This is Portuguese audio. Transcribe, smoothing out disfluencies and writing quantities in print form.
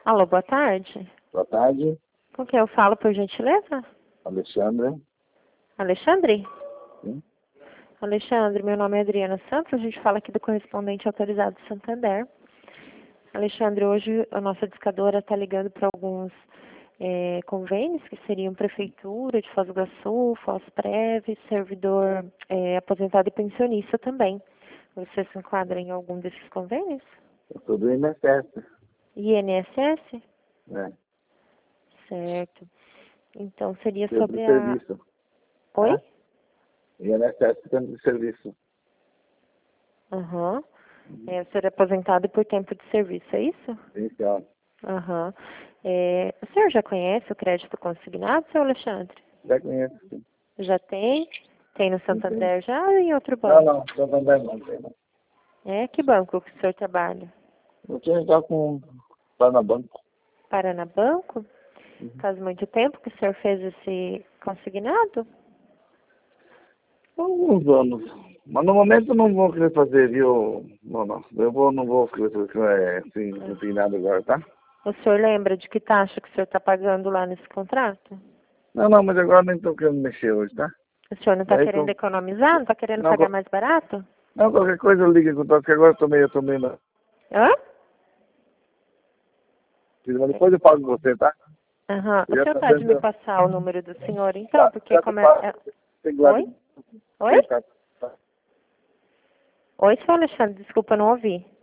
Alô, boa tarde. Boa tarde, Com quem eu falo, por gentileza? Alexandre. Alexandre? Sim. Alexandre, meu nome é Adriana Santos, a gente fala aqui do correspondente autorizado do Santander. Alexandre, hoje a nossa discadora está ligando para alguns convênios, que seriam Prefeitura de Foz do Iguaçu, Fosprev, servidor aposentado e pensionista também. Você se enquadra em algum desses convênios? Eu sou do INSS. INSS? Né? Certo. Então seria Tempo sobre de a... serviço. Oi? Tá? INSS, tempo de serviço. Aham. O senhor é aposentado por tempo de serviço, é isso? Sim, senhora. Aham. O senhor já conhece o crédito consignado, seu Alexandre? Já conheço, sim. Já tem? Tem no Sim, sim. Santander já ou em outro Não, banco? não, Santander não tem, não. Que banco que o senhor trabalha? Eu tinha já com Paranabanco. Paraná Banco? Faz muito tempo que o senhor fez esse consignado? Alguns anos. Mas no momento eu não vou querer fazer, viu? Não, não. Não vou querer fazer assim, não tem nada agora, tá? O senhor lembra de que taxa que o senhor está pagando lá nesse contrato? Não, não, mas agora nem estou querendo mexer hoje, tá? O senhor não está Daí querendo economizar? Não está querendo não, pagar mais barato? não, qualquer coisa eu ligo em contato, que agora eu tomei na... Hã? Mas depois eu pago você, tá? Aham. O Eu já senhor tô pode me vendo. passar o número do senhor, então? Tá, Porque já te como pago. Tem lá Oi? de... Oi? Sim, tá. Oi, seu Alexandre, desculpa, não ouvi.